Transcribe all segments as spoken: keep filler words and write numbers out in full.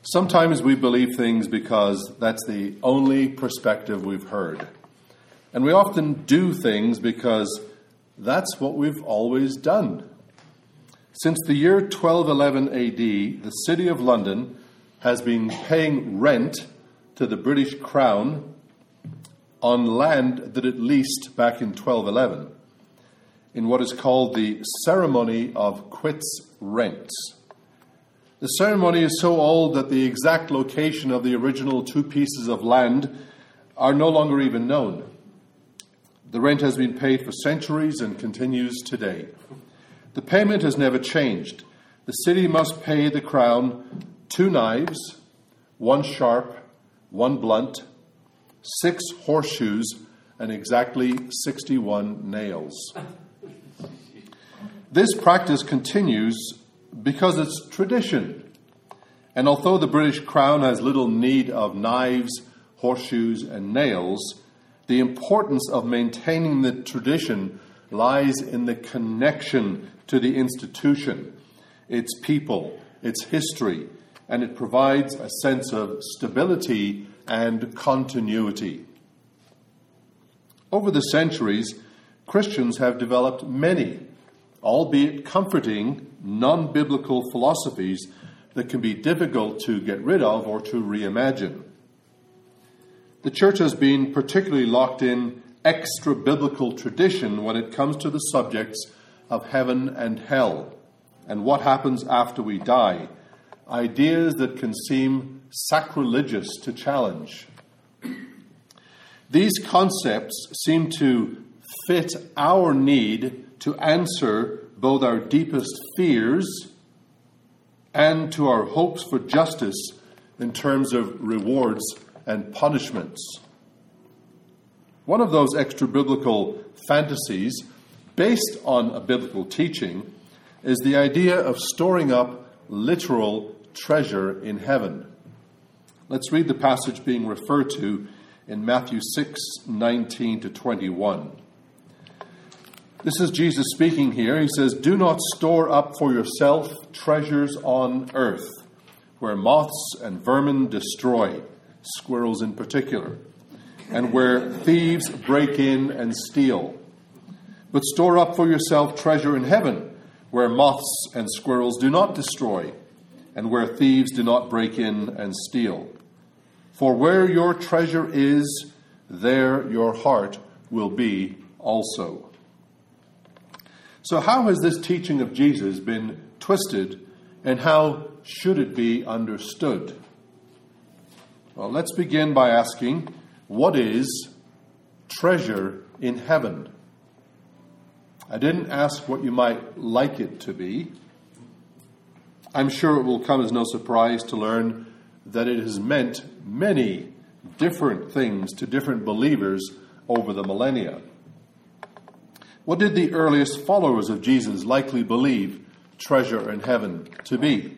Sometimes we believe things because that's the only perspective we've heard. And we often do things because that's what we've always done. Since the year twelve eleven A D, the City of London has been paying rent to the British Crown on land that it leased back in twelve eleven in what is called the Ceremony of Quits Rent. The ceremony is so old that the exact location of the original two pieces of land are no longer even known. The rent has been paid for centuries and continues today. The payment has never changed. The city must pay the Crown two knives, one sharp, one blunt, six horseshoes, and exactly sixty-one nails. This practice continues because it's tradition. And although the British Crown has little need of knives, horseshoes, and nails, the importance of maintaining the tradition lies in the connection to the institution, its people, its history, and it provides a sense of stability and continuity. Over the centuries, Christians have developed many, albeit comforting, non-biblical philosophies that can be difficult to get rid of or to reimagine. The church has been particularly locked in extra-biblical tradition when it comes to the subjects of heaven and hell and what happens after we die, ideas that can seem sacrilegious to challenge. These concepts seem to fit our need to answer both our deepest fears and to our hopes for justice in terms of rewards and punishments. One of those extra-biblical fantasies, based on a biblical teaching, is the idea of storing up literal treasure in heaven. Let's read the passage being referred to in Matthew six, nineteen to twenty-one. This is Jesus speaking here. He says, "Do not store up for yourself treasures on earth, where moths and vermin destroy, squirrels in particular, and where thieves break in and steal. But store up for yourself treasure in heaven, where moths and squirrels do not destroy, and where thieves do not break in and steal. For where your treasure is, there your heart will be also." So how has this teaching of Jesus been twisted, and how should it be understood? Well, let's begin by asking, what is treasure in heaven? I didn't ask what you might like it to be. I'm sure it will come as no surprise to learn that it has meant many different things to different believers over the millennia. What did the earliest followers of Jesus likely believe treasure in heaven to be?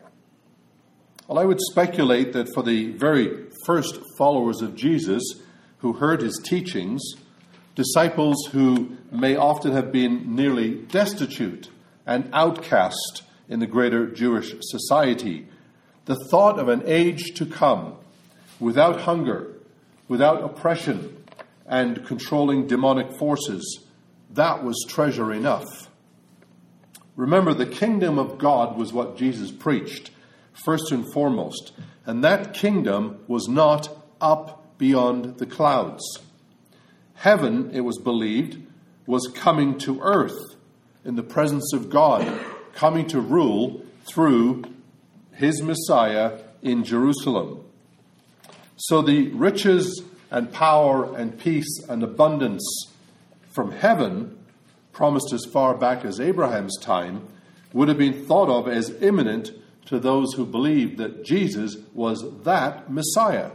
Well, I would speculate that for the very first followers of Jesus who heard his teachings, disciples who may often have been nearly destitute and outcast in the greater Jewish society, the thought of an age to come without hunger, without oppression, and controlling demonic forces, that was treasure enough. Remember, the kingdom of God was what Jesus preached, first and foremost, and that kingdom was not up beyond the clouds. Heaven, it was believed, was coming to earth in the presence of God, coming to rule through his Messiah in Jerusalem. So the riches and power and peace and abundance from heaven, promised as far back as Abraham's time, would have been thought of as imminent to those who believed that Jesus was that Messiah.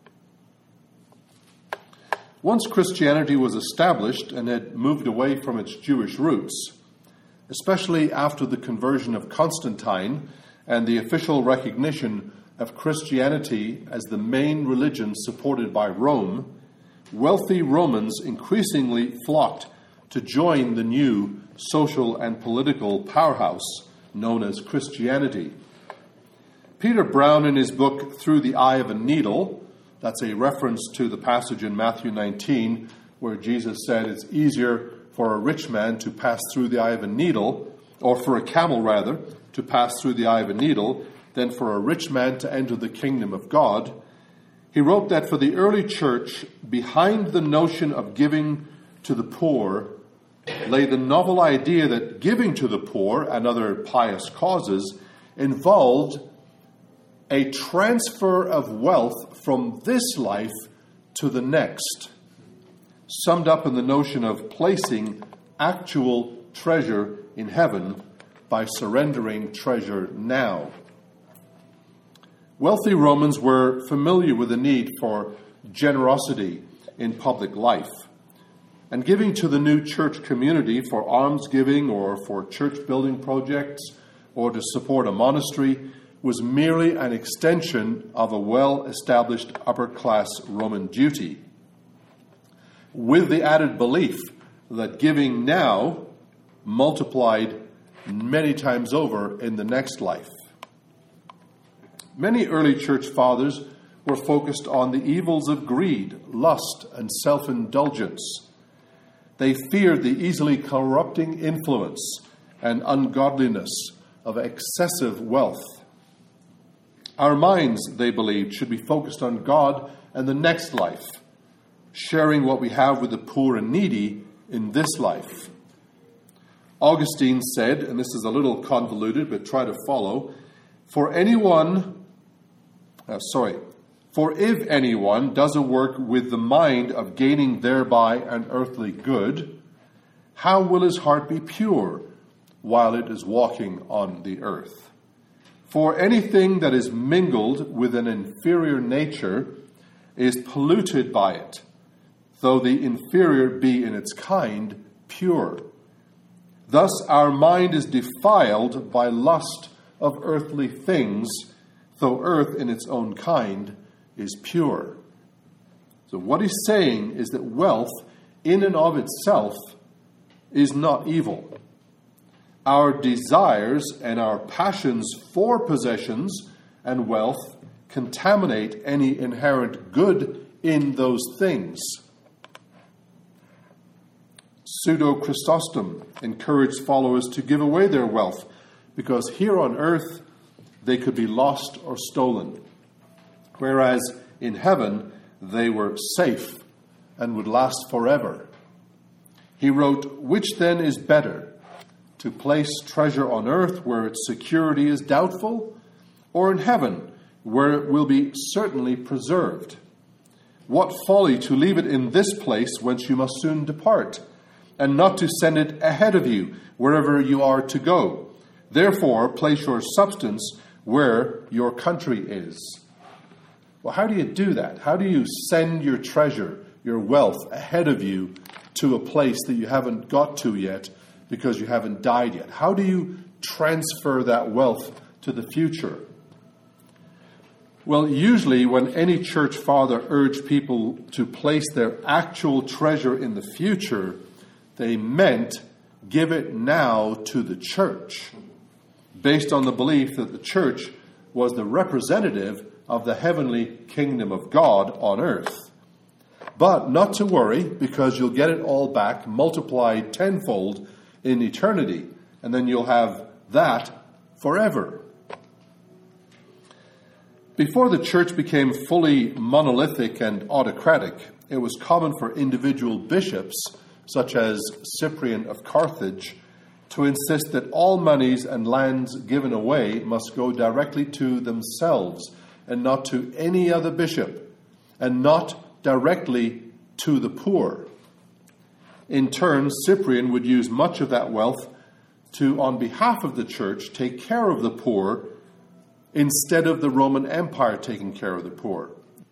Once Christianity was established and had moved away from its Jewish roots, especially after the conversion of Constantine and the official recognition of Christianity as the main religion supported by Rome, wealthy Romans increasingly flocked to join the new social and political powerhouse known as Christianity. Peter Brown, in his book Through the Eye of a Needle, that's a reference to the passage in Matthew nineteen where Jesus said it's easier for a rich man to pass through the eye of a needle, or for a camel rather, to pass through the eye of a needle, than for a rich man to enter the kingdom of God. He wrote that for the early church, behind the notion of giving to the poor lay the novel idea that giving to the poor and other pious causes involved a transfer of wealth from this life to the next, summed up in the notion of placing actual treasure in heaven by surrendering treasure now. Wealthy Romans were familiar with the need for generosity in public life, and giving to the new church community for almsgiving or for church building projects or to support a monastery was merely an extension of a well-established upper-class Roman duty, with the added belief that giving now multiplied many times over in the next life. Many early church fathers were focused on the evils of greed, lust, and self-indulgence. They feared the easily corrupting influence and ungodliness of excessive wealth. Our minds, they believed, should be focused on God and the next life, sharing what we have with the poor and needy in this life. Augustine said, and this is a little convoluted, but try to follow, for anyone, uh, sorry, for if anyone does a work with the mind of gaining thereby an earthly good, how will his heart be pure while it is walking on the earth? For anything that is mingled with an inferior nature is polluted by it, though the inferior be in its kind pure. Thus our mind is defiled by lust of earthly things, though earth in its own kind is pure. So what he's saying is that wealth in and of itself is not evil. Our desires and our passions for possessions and wealth contaminate any inherent good in those things. Pseudo-Chrysostom encouraged followers to give away their wealth because here on earth they could be lost or stolen, whereas in heaven they were safe and would last forever. He wrote, "Which then is better, to place treasure on earth where its security is doubtful, or in heaven where it will be certainly preserved? What folly to leave it in this place whence you must soon depart, and not to send it ahead of you wherever you are to go. Therefore, place your substance where your country is." Well, how do you do that? How do you send your treasure, your wealth, ahead of you to a place that you haven't got to yet because you haven't died yet? How do you transfer that wealth to the future? Well, usually when any church father urged people to place their actual treasure in the future, they meant give it now to the church, based on the belief that the church was the representative of the heavenly kingdom of God on earth. But not to worry, because you'll get it all back multiplied tenfold in eternity, and then you'll have that forever. Before the church became fully monolithic and autocratic, it was common for individual bishops, such as Cyprian of Carthage, to insist that all monies and lands given away must go directly to themselves and not to any other bishop, and not directly to the poor. In turn, Cyprian would use much of that wealth to, on behalf of the church, take care of the poor instead of the Roman Empire taking care of the poor.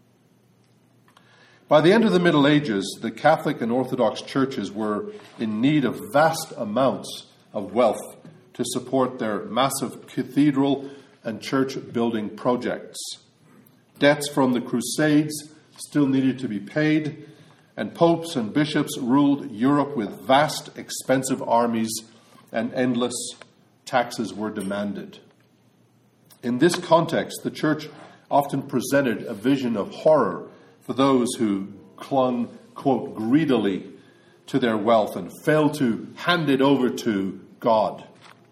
By the end of the Middle Ages, the Catholic and Orthodox churches were in need of vast amounts of wealth to support their massive cathedral and church building projects. Debts from the Crusades still needed to be paid, and popes and bishops ruled Europe with vast, expensive armies, and endless taxes were demanded. In this context, the church often presented a vision of horror for those who clung, quote, greedily to their wealth and failed to hand it over to God.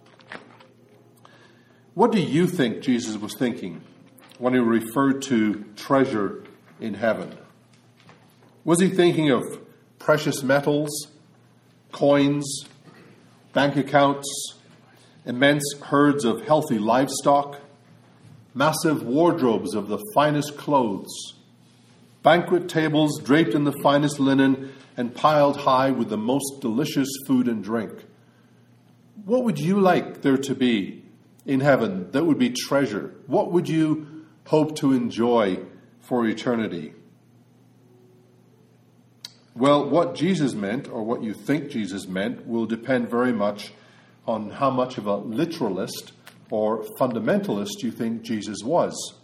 What do you think Jesus was thinking when he referred to treasure in heaven? Was he thinking of precious metals, coins, bank accounts, immense herds of healthy livestock, massive wardrobes of the finest clothes, banquet tables draped in the finest linen and piled high with the most delicious food and drink? What would you like there to be in heaven that would be treasure? What would you hope to enjoy for eternity? Well, what Jesus meant, or what you think Jesus meant, will depend very much on how much of a literalist or fundamentalist you think Jesus was.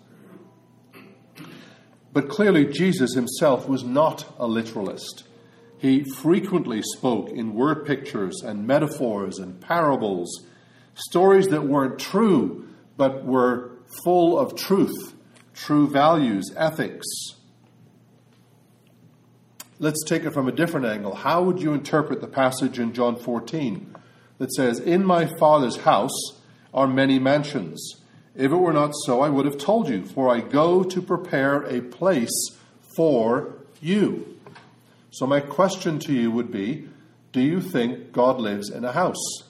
But clearly Jesus himself was not a literalist. He frequently spoke in word pictures and metaphors and parables, stories that weren't true, but were full of truth, true values, ethics. Let's take it from a different angle. How would you interpret the passage in John fourteen that says, "In my Father's house are many mansions. If it were not so, I would have told you, for I go to prepare a place for you." So my question to you would be, do you think God lives in a house?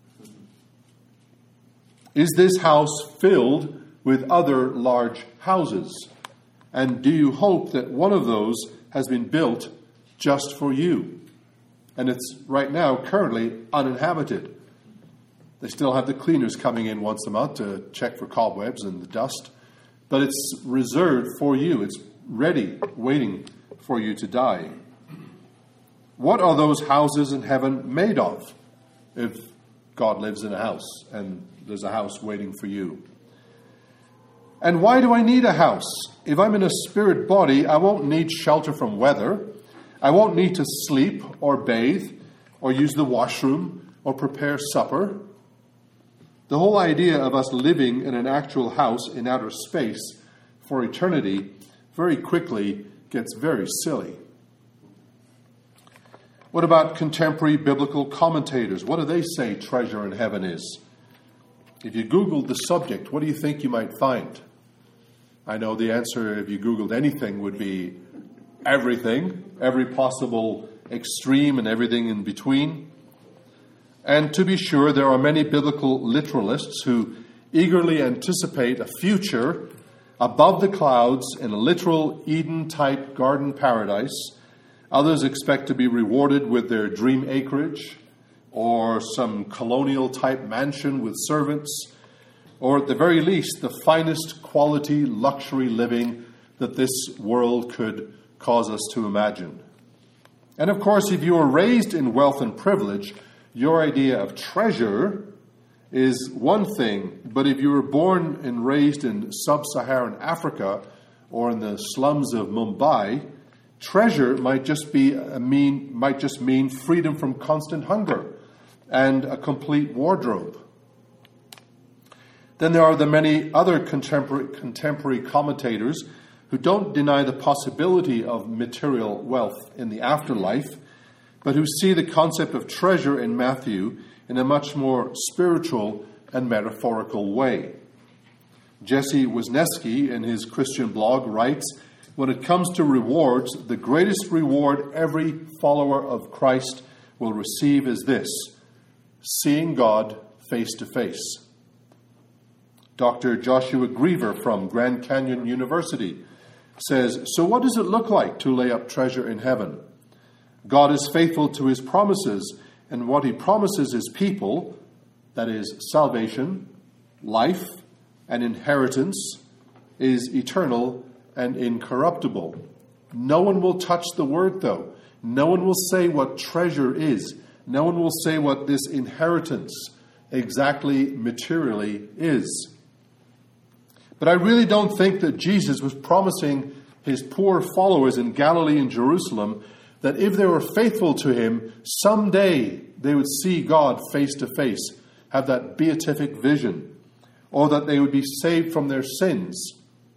Is this house filled with other large houses? And do you hope that one of those has been built just for you? And it's right now currently uninhabited. They still have the cleaners coming in once a month to check for cobwebs and the dust. But it's reserved for you. It's ready, waiting for you to die. What are those houses in heaven made of if God lives in a house and there's a house waiting for you? And why do I need a house? If I'm in a spirit body, I won't need shelter from weather. I won't need to sleep or bathe or use the washroom or prepare supper. The whole idea of us living in an actual house in outer space for eternity very quickly gets very silly. What about contemporary biblical commentators? What do they say treasure in heaven is? If you Googled the subject, what do you think you might find? I know the answer, if you Googled anything, would be everything, every possible extreme and everything in between. And to be sure, there are many biblical literalists who eagerly anticipate a future above the clouds in a literal Eden-type garden paradise. Others expect to be rewarded with their dream acreage or some colonial-type mansion with servants, or at the very least, the finest quality luxury living that this world could cause us to imagine. And of course, if you were raised in wealth and privilege, your idea of treasure is one thing, but if you were born and raised in sub-Saharan Africa or in the slums of Mumbai, treasure might just be a mean might just mean freedom from constant hunger and a complete wardrobe. Then there are the many other contemporary contemporary commentators who don't deny the possibility of material wealth in the afterlife, but who see the concept of treasure in Matthew in a much more spiritual and metaphorical way. Jesse Wisniewski, in his Christian blog, writes, "When it comes to rewards, the greatest reward every follower of Christ will receive is this: seeing God face to face." Doctor Joshua Griever from Grand Canyon University says, "So what does it look like to lay up treasure in heaven? God is faithful to his promises, and what he promises his people, that is, salvation, life, and inheritance, is eternal and incorruptible. No one will touch the word, though. No one will say what treasure is. No one will say what this inheritance exactly materially is." But I really don't think that Jesus was promising his poor followers in Galilee and Jerusalem that if they were faithful to him, someday they would see God face to face, have that beatific vision. or that they would be saved from their sins.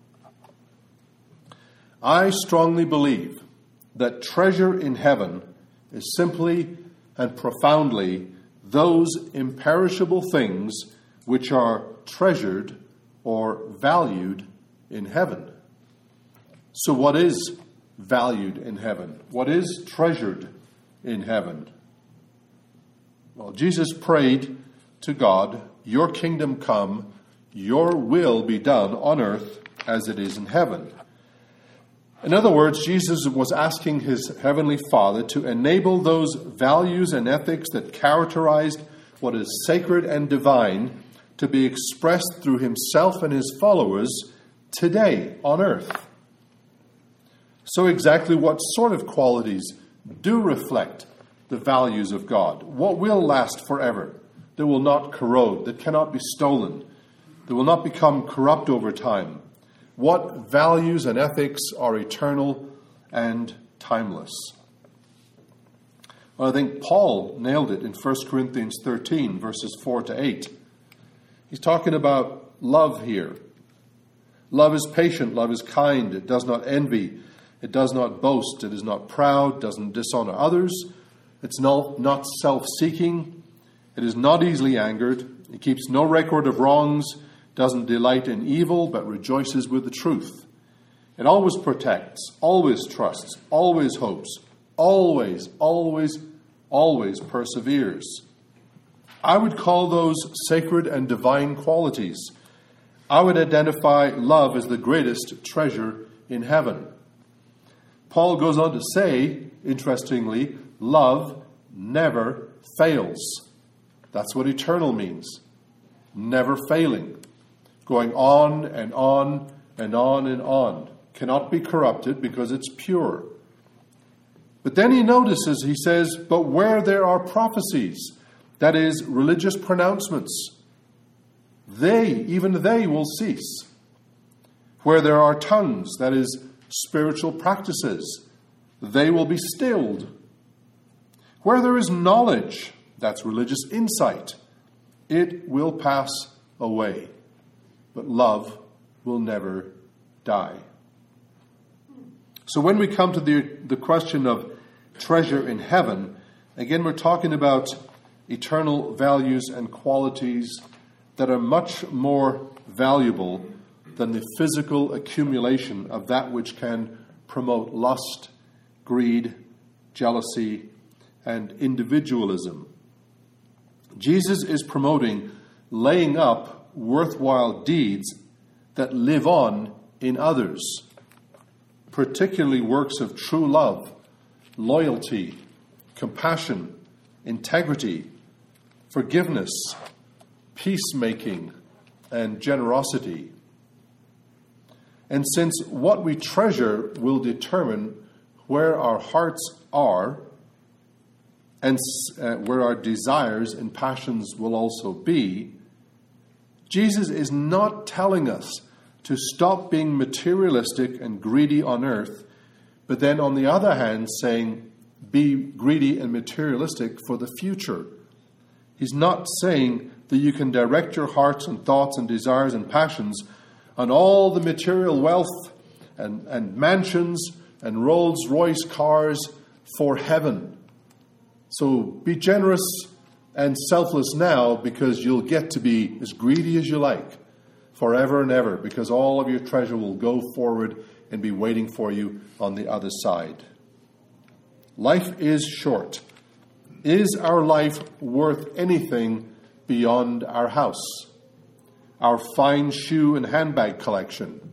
I strongly believe that treasure in heaven is simply and profoundly those imperishable things which are treasured or valued in heaven. So what is valued in heaven? What is treasured in heaven? Well, Jesus prayed to God, "Your kingdom come, your will be done on earth as it is in heaven." In other words, Jesus was asking his heavenly Father to enable those values and ethics that characterized what is sacred and divine to be expressed through himself and his followers today on earth. So exactly what sort of qualities do reflect the values of God? What will last forever, that will not corrode, that cannot be stolen, that will not become corrupt over time? What values and ethics are eternal and timeless? Well, I think Paul nailed it in First Corinthians thirteen, verses four to eight. He's talking about love here. Love is patient, love is kind, it does not envy, it does not boast, it is not proud, doesn't dishonor others, it's not, not self-seeking, it is not easily angered, it keeps no record of wrongs, doesn't delight in evil, but rejoices with the truth. It always protects, always trusts, always hopes, always, always, always perseveres. I would call those sacred and divine qualities. I would identify love as the greatest treasure in heaven. Paul goes on to say, interestingly, love never fails. That's what eternal means. Never failing. Going on and on and on and on. Cannot be corrupted because it's pure. But then he notices, he says, but where there are prophecies, that is, religious pronouncements, they, even they will cease. Where there are tongues, that is, spiritual practices, they will be stilled. Where there is knowledge, that's religious insight, it will pass away. But love will never die. So when we come to the, the question of treasure in heaven, again we're talking about eternal values and qualities that are much more valuable than the physical accumulation of that which can promote lust, greed, jealousy, and individualism. Jesus is promoting laying up worthwhile deeds that live on in others, particularly works of true love, loyalty, compassion, integrity, forgiveness, peacemaking, and generosity. And since what we treasure will determine where our hearts are and uh, where our desires and passions will also be, Jesus is not telling us to stop being materialistic and greedy on earth, but then on the other hand saying, be greedy and materialistic for the future. He's not saying that you can direct your hearts and thoughts and desires and passions on all the material wealth and, and mansions and Rolls-Royce cars for heaven. So be generous and selfless now, because you'll get to be as greedy as you like forever and ever, because all of your treasure will go forward and be waiting for you on the other side. Life is short. Is our life worth anything beyond our house, our fine shoe and handbag collection?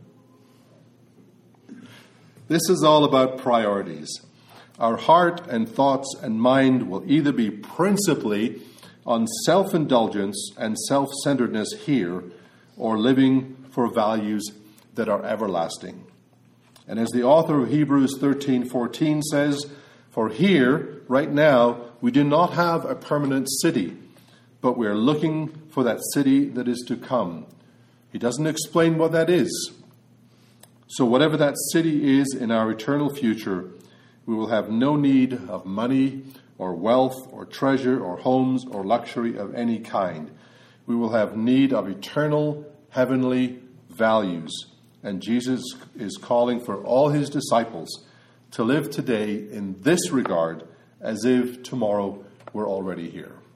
This is all about priorities. Our heart and thoughts and mind will either be principally on self-indulgence and self-centeredness here, or living for values that are everlasting. And as the author of Hebrews thirteen fourteen says, for here, right now, we do not have a permanent city, but we are looking for that city that is to come. He doesn't explain what that is. So whatever that city is in our eternal future, we will have no need of money or wealth or treasure or homes or luxury of any kind. We will have need of eternal heavenly values. And Jesus is calling for all his disciples to live today in this regard as if tomorrow were already here.